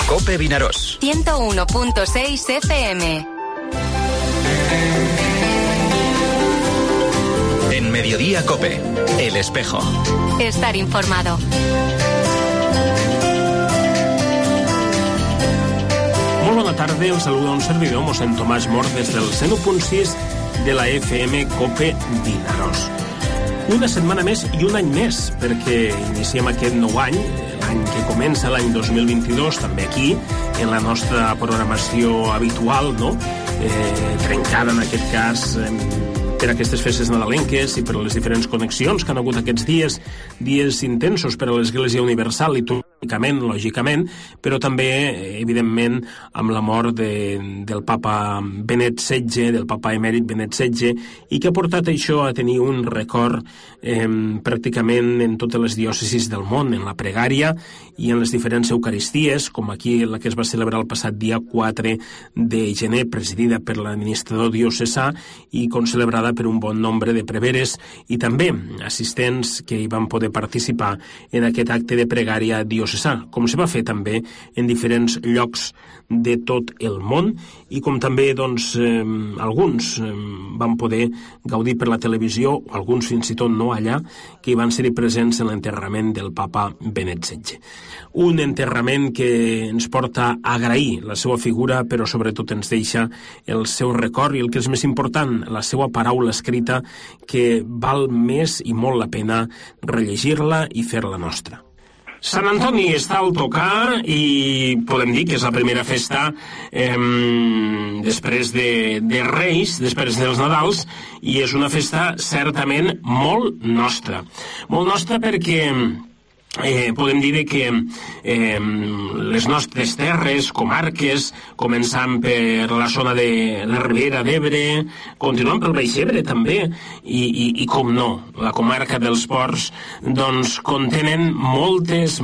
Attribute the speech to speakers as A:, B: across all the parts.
A: COPE Vinaròs.
B: 101.6 FM.
A: En Mediodía COPE, El Espejo.
B: Estar informado.
C: Molt bona tarda, us saluda un servidor, mossèn Tomàs Mort, des del 101.6 de la FM COPE Vinaròs. Una setmana més i un any més, perquè iniciem aquest nou any, l'any que comença l'any 2022, també aquí, en la nostra programació habitual, no? Trencada en aquest cas per aquestes festes nadalenques i per les diferents connexions que han hagut aquests dies intensos per a l'Església Universal, litúrgicament, lògicament, però també, evidentment, amb la mort del papa Benet XVI, del papa emèrit Benet XVI, i que ha portat això a tenir un record pràcticament en totes les diòcesis del món, en la pregària i en les diferents eucaristies, com aquí la que es va celebrar el passat dia 4 de gener, presidida per l'administrador diocesà i concelebrada per un bon nombre de preveres i també assistents que hi van poder participar en aquest acte de pregària diocesà, com se va fer també en diferents llocs de tot el món i com també alguns van poder gaudir per la televisió, o alguns fins i tot no allà, que hi van ser presents en l'enterrament del papa Benet XVI. Un enterrament que ens porta a agrair la seva figura, però sobretot ens deixa el seu record i el que és més important, la seva paraula escrita, que val més i molt la pena rellegir-la i fer-la nostra. Sant Antoni està al tocar i podem dir que és la primera festa després de Reis, després dels Nadals, i és una festa certament molt nostra. Molt nostra perquè podem dir que les nostres terres, comarques, començant per la zona de la Ribera d'Ebre, continuant pel Baix Ebre també, i com no, la comarca dels Ports, doncs contenen moltes,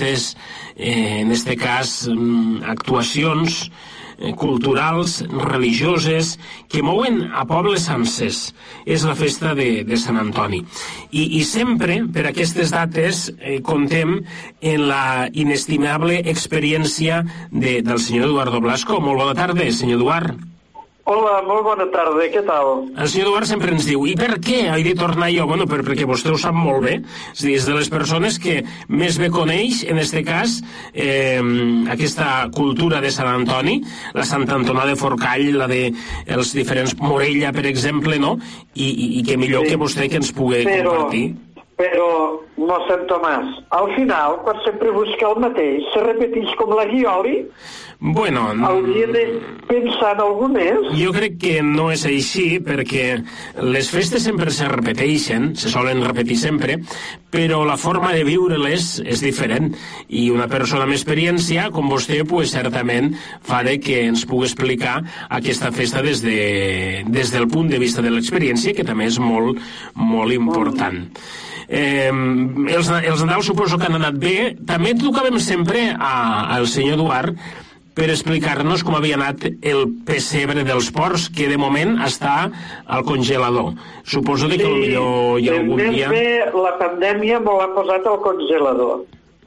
C: en este cas, actuacions culturals, religioses, que mouen a pobles sencers. És la festa de Sant Antoni. I sempre, per aquestes dates, contem en la inestimable experiència del senyor Eduardo Blasco. Molt bona tarda, senyor Eduard.
D: Hola, molt bona tarda, què tal?
C: El senyor Eduard sempre ens diu, i per què he de tornar jo? Bueno, perquè vostè ho sap molt bé, és de les persones que més bé coneix, en este cas, aquesta cultura de Sant Antoni, la Sant Antonà de Forcall, la de els diferents Morella, per exemple, no? I que millor que vostè que ens pugui compartir.
D: Però, mossèn Tomàs, al final, quan sempre busca el mateix, se repeteix com la guioli?
C: Bueno,
D: hauria de pensar en algú més?
C: Jo crec que no és així, perquè les festes sempre se repeteixen, se solen repetir sempre, però la forma de viure-les és diferent, i una persona amb experiència, com vostè, pues, certament fa que ens pugui explicar aquesta festa des del punt de vista de l'experiència, que també és molt, molt important. Els Nadals suposo que han anat bé. També trucàvem sempre al senyor Eduard per explicar-nos com havia anat el pessebre dels Ports, que de moment està al congelador. Suposo que potser hi ha algun dia...
D: Més bé, la pandèmia me l'ha posat al congelador.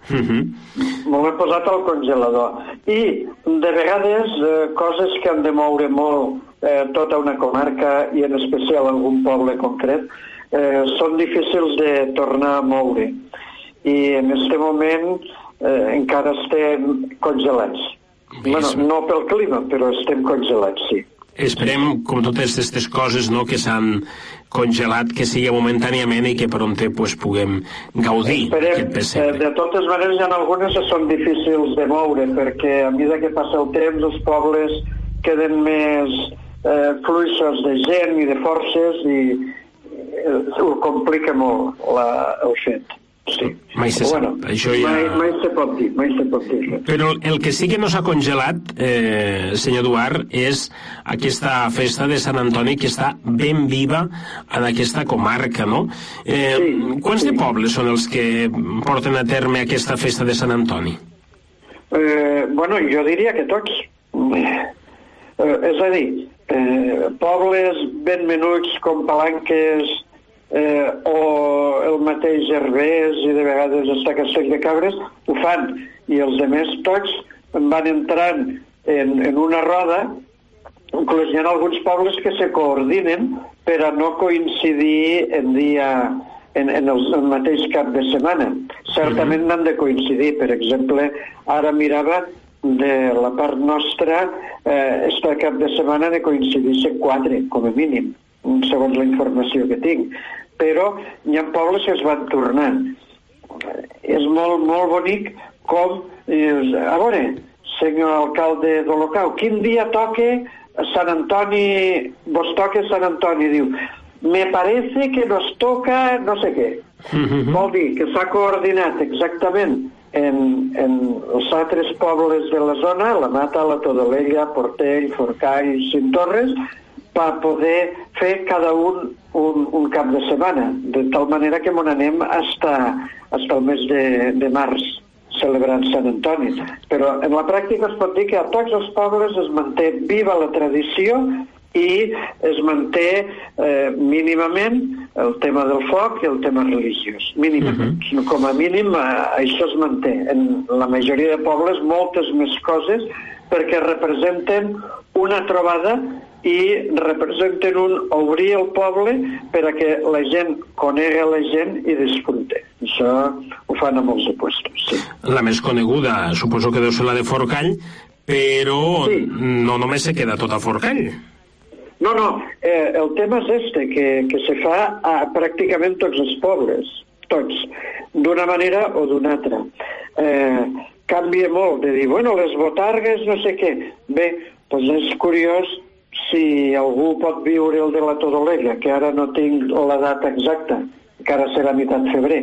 D: Me l'ha posat al congelador. I, de vegades, coses que han de moure molt tota una comarca, i en especial algun poble concret, són difícils de tornar a moure. I en aquest moment encara estem congelats. Bueno, no pel clima, però estem congelats, sí.
C: Esperem, com totes aquestes coses, no, que s'han congelat, que sigui momentàniament i que prompte pues, puguem gaudir d'aquest pessebre.
D: De totes maneres, hi ha algunes que són difícils de moure, perquè a mesura que passa el temps, els pobles queden més fluixos de gent i de forces i ho complica molt el fet. Sí.
C: Mai se sap.
D: Bueno, mai se pot dir.
C: Però el que sí que no s'ha congelat, senyor Eduard, és aquesta festa de Sant Antoni que està ben viva en aquesta comarca, no? Quants de pobles són els que porten a terme aquesta festa de Sant Antoni?
D: Bueno, jo diria que tots. És a dir, pobles ben menuts com Palanques, o el mateix Herbers, i de vegades està Castell de Cabres, ho fan, i els altres tots van entrant en una roda. Inclús hi ha alguns pobles que se coordinen per a no coincidir en el mateix cap de setmana. Certament n'han de coincidir. Per exemple, ara mirava de la part nostra, este cap de setmana de coincidissin 4, com a mínim, segons la informació que tinc. Però hi ha pobles que es van tornant. És molt, molt bonic com... A veure, senyor alcalde d'Olocau, quin dia toque Sant Antoni, vos toca Sant Antoni? Diu, me parece que nos toca no sé què. Vol dir que s'ha coordinat exactament en els altres pobles de la zona, la Mata, la Todolella, Portell, Forcall, Cintorres, per poder fer cada un cap de setmana, de tal manera que mon anem hasta el mes de març celebrant Sant Antoni. Però en la pràctica es pot dir que a tots els pobles es manté viva la tradició i es manté mínimament el tema del foc i el tema religiós. Mínimament. Com a mínim això es manté. En la majoria de pobles moltes més coses perquè representen una trobada i representen obrir el poble per a que la gent conegui la gent i disfrute. Això ho fan a molts puestos, sí.
C: La més coneguda, suposo que deu ser la de Forcall, però sí. No només se queda tot a Forcall.
D: No, el tema és que se fa a pràcticament tots els pobles, tots, d'una manera o d'una altra. Canvia molt de dir, bueno, les botargues, no sé què. Bé, doncs és curiós si algú pot viure el de la Todolella, que ara no tinc la data exacta, que ara serà mitat febrer,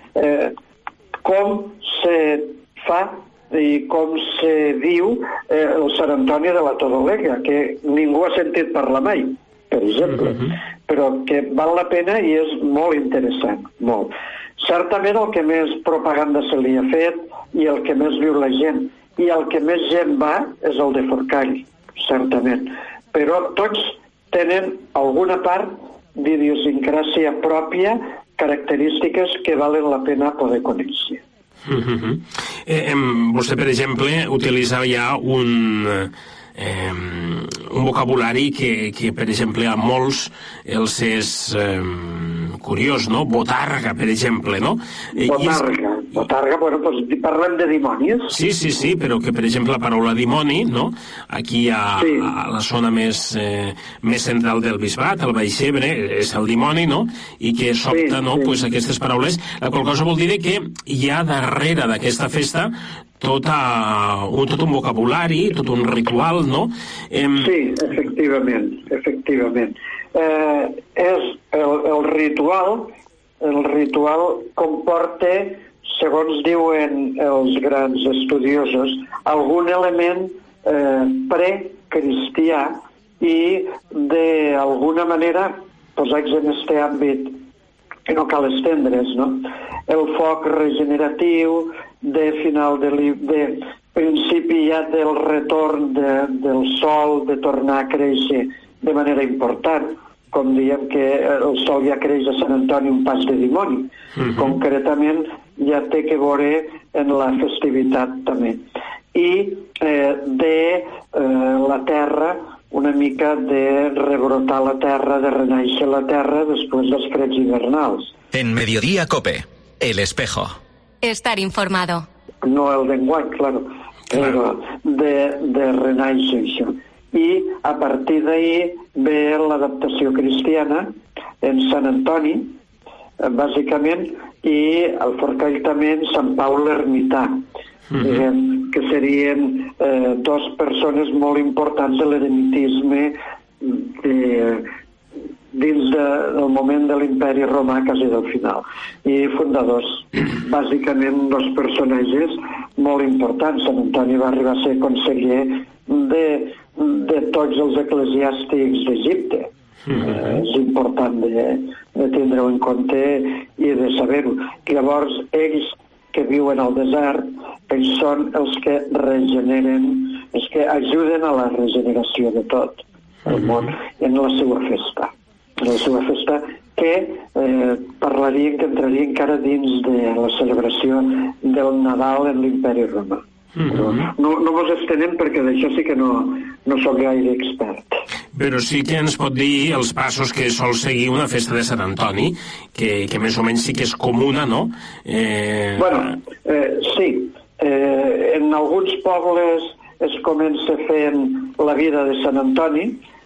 D: com se fa i com se diu el Sant Antoni de la Todolella, que ningú ha sentit parlar mai, per exemple, però que val la pena i és molt interessant, molt. Certament el que més propaganda se li ha fet i el que més viu la gent i el que més gent va és el de Forcall, certament. Però tots tenen alguna part d'idiosincràsia pròpia, característiques que valen la pena poder conèixer.
C: Vostè, per exemple, utilitza ja un vocabulari que, per exemple, a molts els és curiós, no? Botarga, per exemple, no?
D: Botarga, bueno, doncs parlem de dimonis.
C: Sí, però que, per exemple, la paraula dimoni, no? Aquí a la zona més central del Bisbat, al Baix Ebre, és el dimoni, no? I que sobta, no? Pues aquestes paraules, la qual cosa vol dir que hi ha darrere d'aquesta festa tot un vocabulari, tot un ritual, no?
D: Sí, efectivament. És el ritual comporta, segons diuen els grans estudiosos, algun element precristià i d'alguna manera posats en aquest àmbit que no cal estendre's, no? El foc regeneratiu, de principi ja del retorn del sol, de tornar a créixer de manera important, com diem que el sol ja creix a Sant Antoni un pas de dimoni. Concretament ja té que veure en la festivitat també. I de la terra, una mica de rebrotar la terra, de renaixer la terra després dels freds hivernals.
A: En Mediodía COPE, El Espejo.
B: Estar informado.
D: No el d'enguany, claro, però de renaixer això. I a partir d'ahir ve l'adaptació cristiana en Sant Antoni, bàsicament, i al Forcall també en Sant Pau l'Ermità, que serien dos persones molt importants de l'eremitisme dins del moment de l'imperi romà, quasi del final, i fundadors, bàsicament dos personatges molt importants. Sant Antoni va arribar a ser conseller de tots els eclesiàstics d'Egipte. És important de tindre-ho en compte i de saber-ho. Llavors, ells que viuen al desert, ells són els que regeneren, els que ajuden a la regeneració de tot el món en la seva festa. En la seva festa que parlarien, que entraria encara dins de la celebració del Nadal en l'imperi romà. Però no mos estenem perquè d'això sí que no soc gaire expert.
C: Però sí que ens pot dir els passos que sol seguir una festa de Sant Antoni, que més o menys sí que és comuna, no?
D: Sí. En alguns pobles es comença fent la vida de Sant Antoni.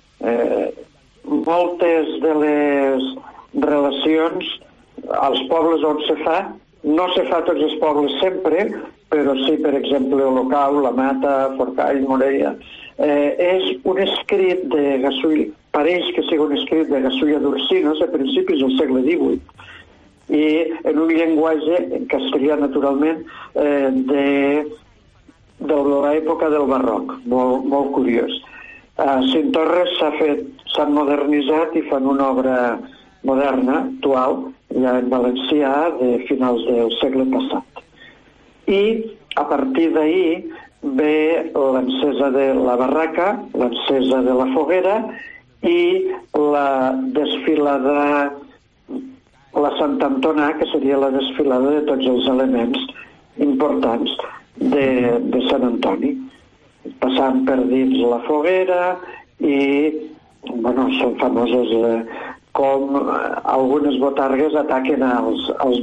D: Moltes de les relacions als pobles on se fa, no se fa a tots els pobles sempre, però sí, per exemple, Olocau, La Mata, Forcall, Morella. És un escrit de Gasull, pareix que sigui un escrit de Gasulla d'Ursinos a principis del segle XVIII, i en un llenguatge, en castellà naturalment, de l'època del barroc, molt curiós. A Cinctorres s'han modernitzat i fan una obra moderna, actual, ja en valencià, de finals del segle passat. I a partir d'ahir ve l'encesa de la barraca, l'encesa de la foguera i la desfilada, la Sant Antonà, que seria la desfilada de tots els elements importants de Sant Antoni, passant per dins la foguera i, són famoses com algunes botargues ataquen als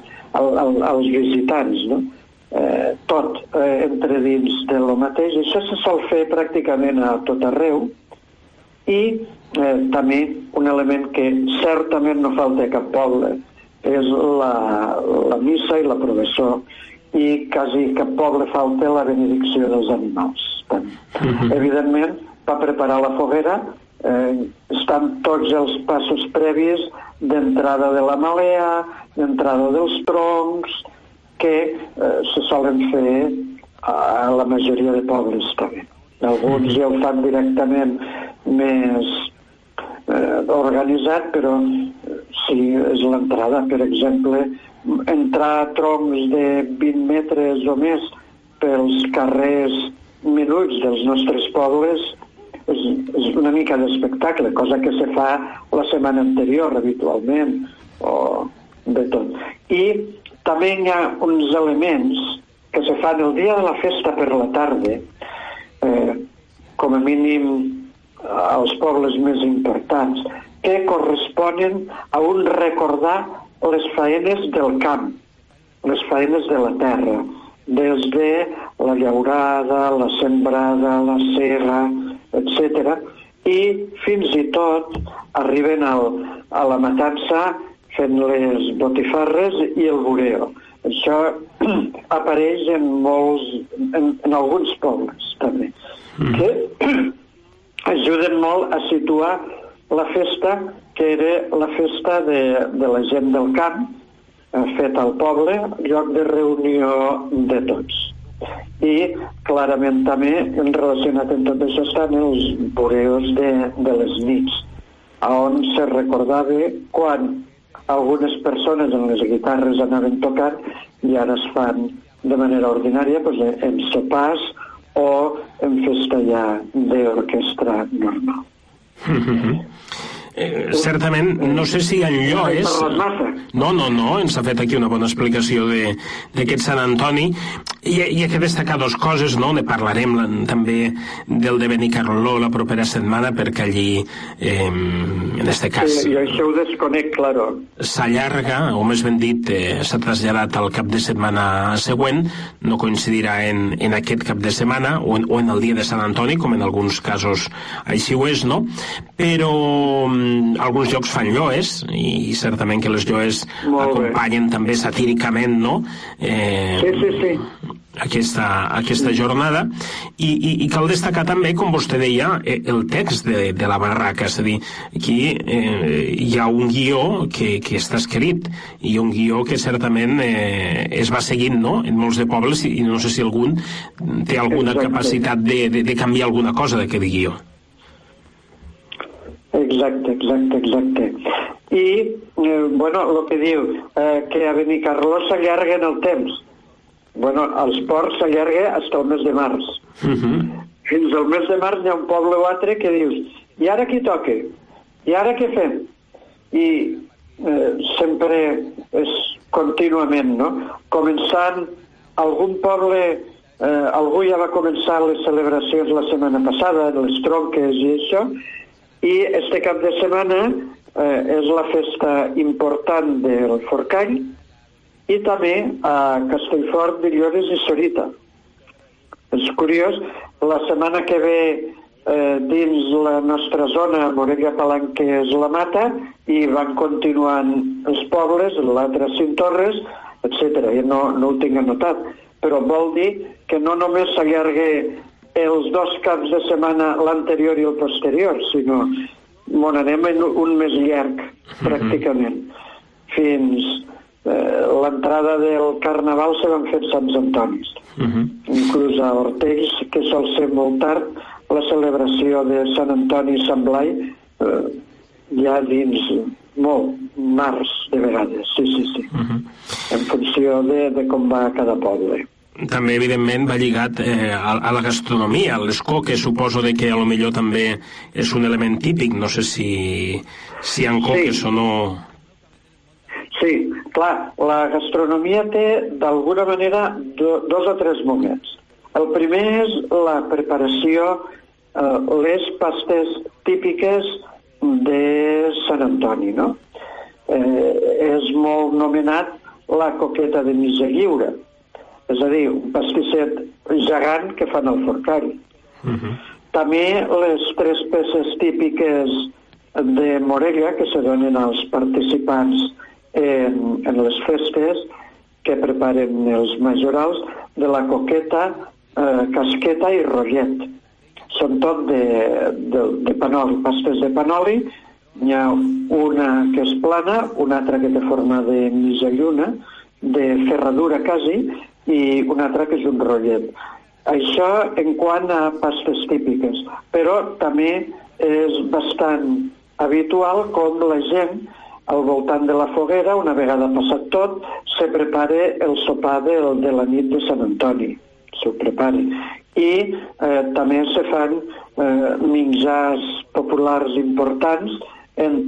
D: visitants, no? Tot entre dins de lo mateix. Això se sol fer pràcticament a tot arreu i també un element que certament no falta a cap poble és la missa i la professó, i quasi cap poble falta la benedicció dels animals. Evidentment, per preparar la foguera estan tots els passos previs d'entrada de la malea, d'entrada dels troncs, que se solen fer a la majoria de pobles també. Alguns ja ho fan directament més organitzat, però sí, és l'entrada. Per exemple, entrar troncs de 20 metres o més pels carrers menuts dels nostres pobles és una mica d'espectacle, cosa que se fa la setmana anterior habitualment, o de tot. I també hi ha uns elements que se fan el dia de la festa per la tarda, com a mínim als pobles més importants, que corresponen a un recordar les faenes del camp, les faenes de la terra, des de la llaurada, la sembrada, la sega, etc. I fins i tot arriben a la matança fent les botifarres i el bureo. Això apareix en alguns pobles també, que ajuden molt a situar la festa, que era la festa de la gent del camp, feta al poble, lloc de reunió de tots. I clarament també relacionat amb tot això estan els bureos de les nits, on se recordava quan algunes persones en les guitarres anaven tocant i ara es fan de manera ordinària en sopars o en festa ja d'orquestra normal.
C: Certament, no sé si enllò és... No, ens ha fet aquí una bona explicació d'aquest Sant Antoni. I hi ha que destacar dues coses, no? Ne parlarem també del de Benicarló la propera setmana, perquè allí, en este cas...
D: Sí, jo això ho desconec, claro.
C: S'allarga, o més ben dit, s'ha traslladat al cap de setmana següent, no coincidirà en aquest cap de setmana, o en el dia de Sant Antoni, com en alguns casos així ho és, no? Però alguns llocs fan lloes, i certament que les lloes acompanyen també satíricament, no?
D: Sí.
C: Aquesta jornada, i cal destacar també, com vostè deia, el text de la barraca, és a dir, aquí hi ha un guió que està escrit, i un guió que certament es va seguint, no?, en molts de pobles, i no sé si algun té alguna capacitat de canviar alguna cosa d'aquest guió.
D: Exacte. I, el que diu, que a Benicarló s'allarga en el temps. Els ports s'allarga fins al mes de març. Fins al mes de març hi ha un poble o altre que dius, i ara qui toca? I ara què fem? I sempre és contínuament, no? Començant algun poble Algú ja va començar les celebracions la setmana passada, les tronques i això, i este cap de setmana és la festa important del Forcall i també a Castellfort, Villores i Sorita. És curiós, la setmana que ve dins la nostra zona, Morella, Palanques, La Mata, i van continuant els pobles, l'altre Cintorres, etc. Jo no ho tinc anotat, però vol dir que no només s'allarga els 2 caps de setmana, l'anterior i el posterior, sinó on anem en un mes llarg, pràcticament. Fins l'entrada del Carnaval se van fer Sants Antonis. Inclús a Ortells, que sol ser molt tard, la celebració de Sant Antoni i Sant Blai ja dins molt març de vegades, sí. En funció de com va cada poble.
C: També, evidentment, va lligat a la gastronomia, a les coques, suposo que a lo millor també és un element típic, no sé si hi ha coques o no.
D: Sí, clar, la gastronomia té d'alguna manera 2 o 3 moments. El primer és la preparació, les pastes típiques de Sant Antoni, no? És molt nomenat la coqueta de missa lliure, és a dir, un pastisset gegant que fan al Forcall. També les 3 peces típiques de Morella que se donen als participants en les festes que preparen els majorals, de la coqueta, casqueta i rotllet. Són tot de panoli, pastes de panoli. N'hi ha una que és plana, una altra que té forma de mitja lluna, de ferradura quasi, i una altra que és un rotllet. Això en quant a pastes típiques, però també és bastant habitual com la gent al voltant de la foguera, una vegada passat tot, se prepara el sopar de la nit de Sant Antoni. S'ho prepara. I també se fan menjars populars importants en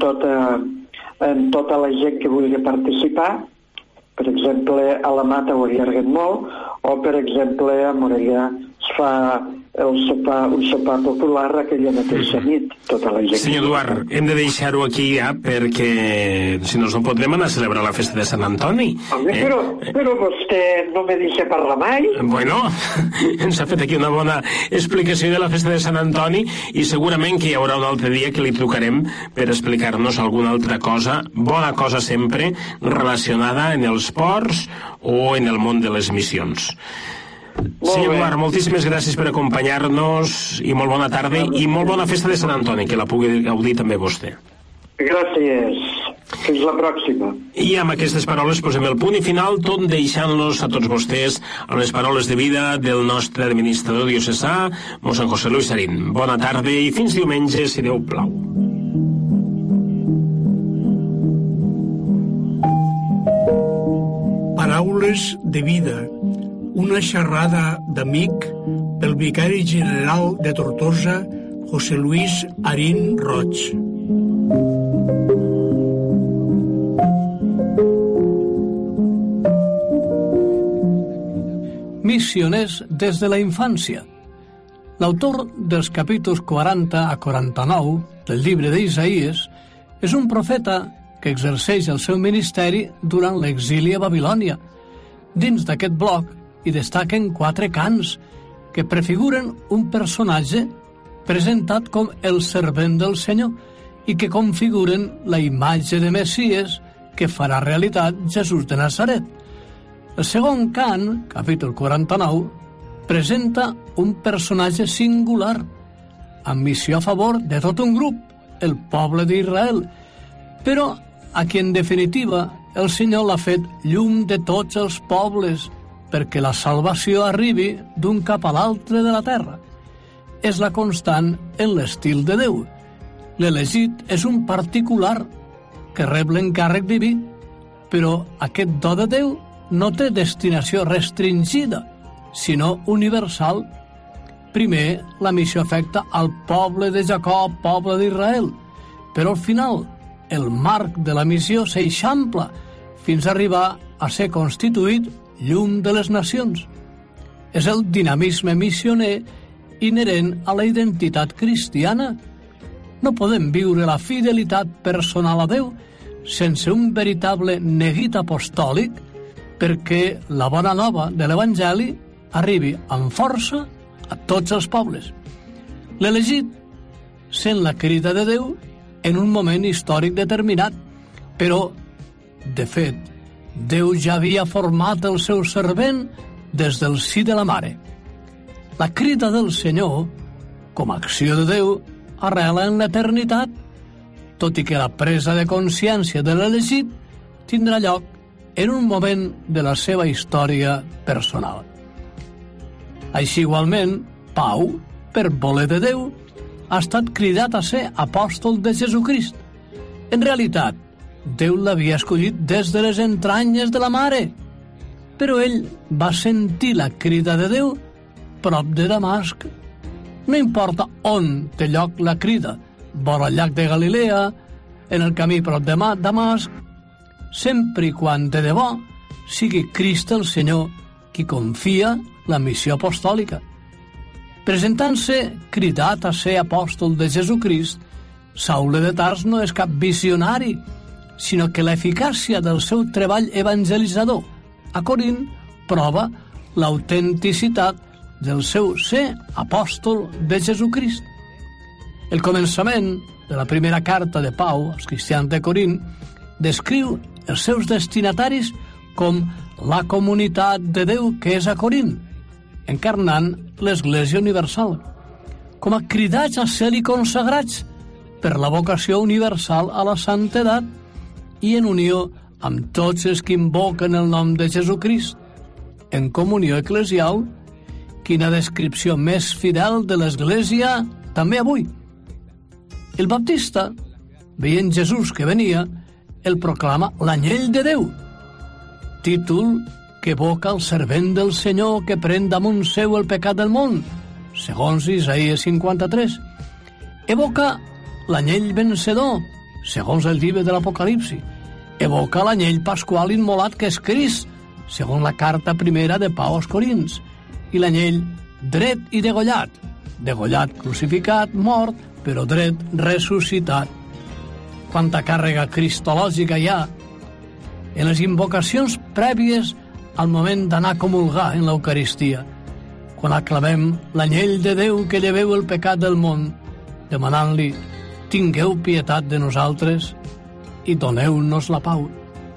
D: tota la gent que vulgui participar. Per exemple, a La Mata ho allarguen molt, o per exemple a Morella es fa un sopar popular aquella mateixa nit, tota la gent.
C: Senyor Eduard, hem de deixar-ho aquí ja perquè si no podrem anar a celebrar la festa de Sant Antoni.
D: Home, però vostè no me deixa parlar mai.
C: Bueno, ens ha fet aquí una bona explicació de la festa de Sant Antoni i segurament que hi haurà un altre dia que li trucarem per explicar-nos alguna altra cosa, bona cosa sempre, relacionada en els ports o en el món de les missions. Senyor Eduard, moltíssimes gràcies per acompanyar-nos i molt bona tarda i molt bona festa de Sant Antoni, que la pugui gaudir també vostè.
D: Gràcies. Fins la pròxima.
C: I amb aquestes paroles posem el punt i final, tot deixant-los a tots vostès amb les paroles de vida del nostre administrador diocesà, mossèn José Luis Sarín. Bona tarda i fins diumenge, si Déu plau.
E: Paraules de vida. Una xerrada d'amic pel vicari general de Tortosa, José Luis Arín Roig.
F: Missioners des de la infància. L'autor dels capítols 40 a 49 del llibre d'Isaïes és un profeta que exerceix el seu ministeri durant l'exili a Babilònia. Dins d'aquest bloc hi destaquen 4 cants que prefiguren un personatge presentat com el servent del Senyor i que configuren la imatge de Messies que farà realitat Jesús de Nazaret. El segon cant, capítol 49, presenta un personatge singular, amb missió a favor de tot un grup, el poble d'Israel, però a qui en definitiva el Senyor l'ha fet llum de tots els pobles perquè la salvació arribi d'un cap a l'altre de la terra. És la constant en l'estil de Déu. L'elegit és un particular que rep l'encàrrec diví, però aquest do de Déu no té destinació restringida, sinó universal. Primer, la missió afecta al poble de Jacob, poble d'Israel, però al final el marc de la missió s'eixampla fins a arribar a ser constituït llum de les nacions. és el dinamisme missioner inherent a la identitat cristiana. No podem viure la fidelitat personal a Déu sense un veritable neguit apostòlic perquè la bona nova de l'Evangeli arribi amb força a tots els pobles. L'elegit sent la crida de Déu en un moment històric determinat, però, de fet, Déu ja havia format el seu servent des del si de la mare. La crida del Senyor, com a acció de Déu, arrela en l'eternitat, tot i que la presa de consciència de l'elegit tindrà lloc en un moment de la seva història personal. Així, igualment, Pau, per voler de Déu, ha estat cridat a ser apòstol de Jesucrist. En realitat, Déu l'havia escollit des de les entranyes de la mare, però ell va sentir la crida de Déu prop de Damasc. No importa on té lloc la crida, vora el llac de Galilea, en el camí prop de Damasc, sempre i quan de debò sigui Crist el Senyor qui confia la missió apostòlica. Presentant-se cridat a ser apòstol de Jesucrist, Saule de Tars no és cap visionari, sinó que l'eficàcia del seu treball evangelitzador a Corint prova l'autenticitat del seu ser apòstol de Jesucrist. El començament de la primera carta de Pau als cristians de Corint descriu els seus destinataris com la comunitat de Déu que és a Corint, encarnant l'Església Universal, com a cridats a ser-hi consagrats per la vocació universal a la santedat i en unió amb tots els que invoquen el nom de Jesucrist, en comunió eclesial. Quina descripció més fidel de l'Església també avui. El Baptista, veient Jesús que venia, el proclama l'anyell de Déu, títol que evoca el servent del Senyor que pren damunt seu el pecat del món, segons Isaías 53. Evoca l'anyell vencedor, segons el llibre de l'Apocalipsi. Evoca l'anyell pasqual immolat que és Crist, segons la carta primera de Pau als Corins, i l'anyell dret i degollat, crucificat, mort, però dret ressuscitat. Quanta càrrega cristològica hi ha en les invocacions prèvies al moment d'anar a comulgar en l'Eucaristia, quan aclamem l'anyell de Déu que lleveu el pecat del món, demanant-li: tingueu pietat de nosaltres i doneu-nos la pau.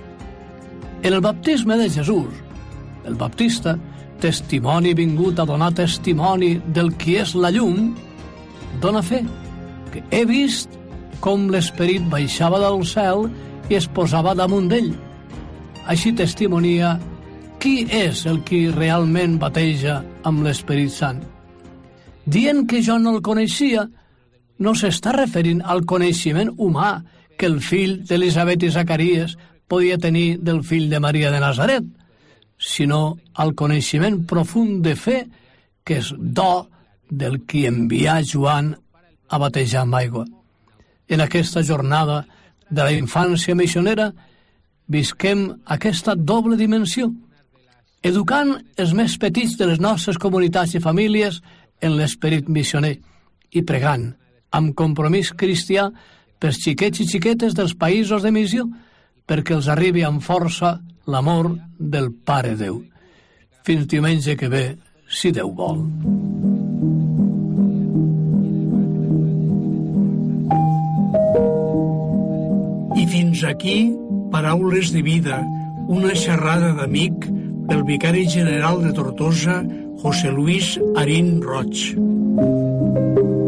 F: En el baptisme de Jesús, el Baptista, testimoni vingut a donar testimoni del qui és la llum, dona fe que he vist com l'Esperit baixava del cel i es posava damunt d'ell. Així testimonia qui és el qui realment bateja amb l'Esperit Sant. Dient que jo no el coneixia, no s'està referint al coneixement humà que el fill d'Elisabet i Zacaries podia tenir del fill de Maria de Nazaret, sinó al coneixement profund de fe que és do del qui envià Joan a batejar amb aigua. En aquesta jornada de la infància missionera visquem aquesta doble dimensió, educant els més petits de les nostres comunitats i famílies en l'esperit missioner i pregant amb compromís cristià pels xiquets i xiquetes dels països de missió perquè els arribi amb força l'amor del Pare Déu. Fins diumenge que ve, si Déu vol.
E: I fins aquí, Paraules de Vida, una xerrada d'amic del vicari general de Tortosa, José Luis Arín Roig.